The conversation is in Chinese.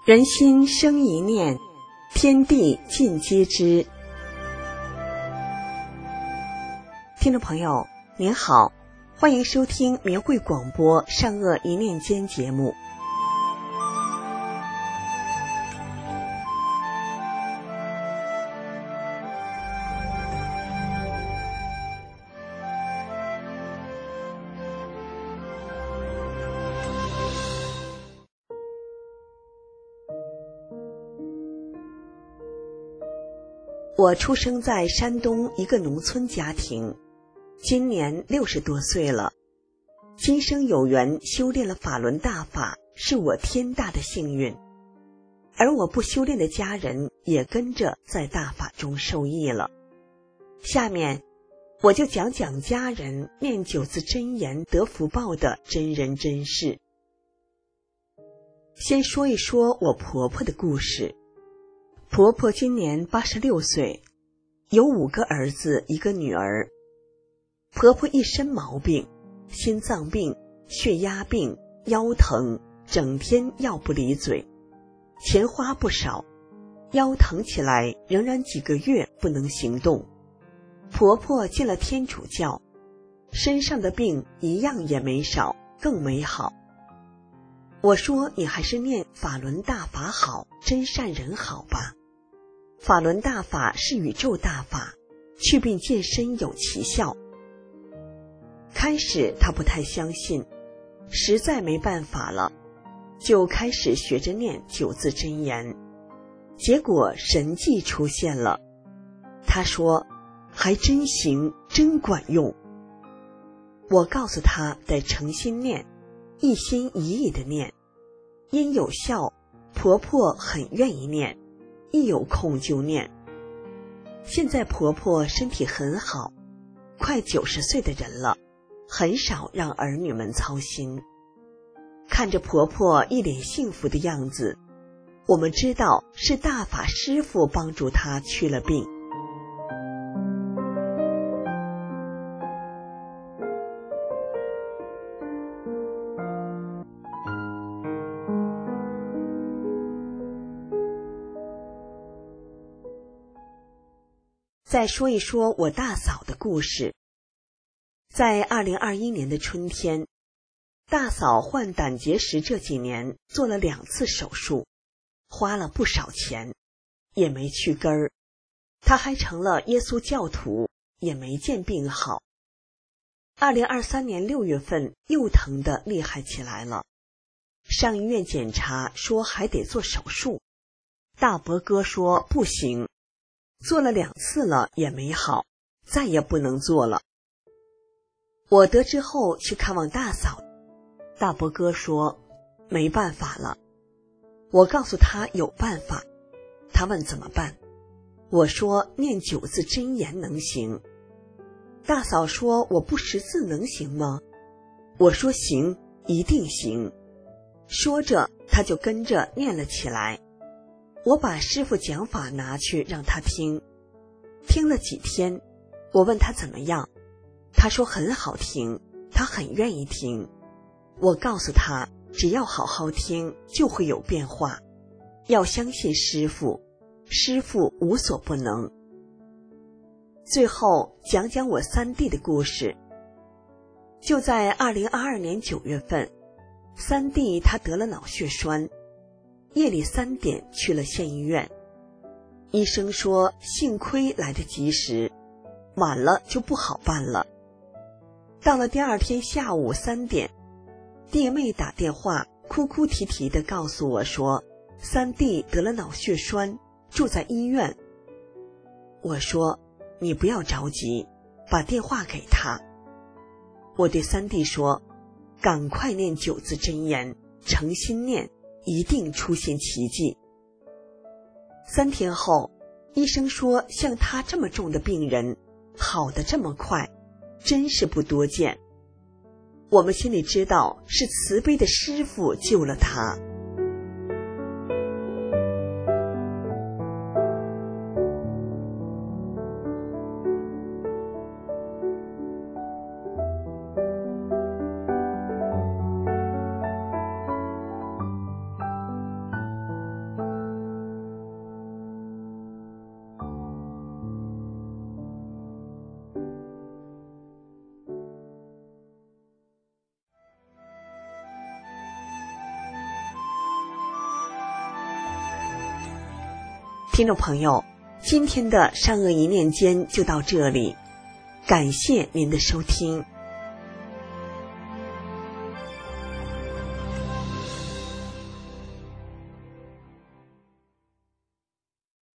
人心生一念，天地尽皆知。听众朋友您好，欢迎收听明慧广播善恶一念间节目。我出生在山东一个农村家庭，今年60多岁了。今生有缘修炼了法轮大法，是我天大的幸运。而我不修炼的家人也跟着在大法中受益了。下面我就讲讲家人念9字真言得福报的真人真事。先说一说我婆婆的故事。婆婆今年86岁，有5个儿子1个女儿。婆婆一身毛病，心脏病、血压病、腰疼，整天药不离嘴，钱花不少，腰疼起来仍然几个月不能行动。婆婆进了天主教，身上的病一样也没少，更没好。我说你还是念法轮大法好，真善人好吧。法轮大法是宇宙大法，祛病健身有奇效。开始她不太相信，实在没办法了，就开始学着念9字真言。结果神迹出现了，她说还真行，真管用。我告诉她得诚心念，一心一意的念，因有效，婆婆很愿意念，一有空就念。现在婆婆身体很好，快90岁的人了，很少让儿女们操心。看着婆婆一脸幸福的样子，我们知道是大法师父帮助她去了病。再说一说我大嫂的故事。在2021年的春天，大嫂患胆结石，这几年做了2次手术，花了不少钱，也没去根儿。她还成了耶稣教徒，也没见病好。2023年6月份又疼得厉害起来了，上医院检查说还得做手术。大伯哥说不行，做了2次了也没好，再也不能做了。我得知后去看望大嫂，大伯哥说没办法了。我告诉他有办法，他问怎么办，我说念9字真言能行。大嫂说我不识字能行吗？我说行，一定行。说着他就跟着念了起来。我把师父讲法拿去让他听，听了几天，我问他怎么样，他说很好听，他很愿意听。我告诉他只要好好听就会有变化，要相信师父，师父无所不能。最后讲讲我3弟的故事。就在2022年9月份，3弟他得了脑血栓，夜里3点去了县医院，医生说幸亏来得及时，晚了就不好办了。到了第2天下午3点，弟妹打电话哭哭啼啼地告诉我说3弟得了脑血栓，住在医院。我说你不要着急，把电话给他。我对3弟说赶快念9字真言，诚心念，一定出现奇迹。3天后，医生说像他这么重的病人好得这么快，真是不多见。我们心里知道是慈悲的师父救了他。 听众朋友，今天的善恶一念间就到这里，感谢您的收听。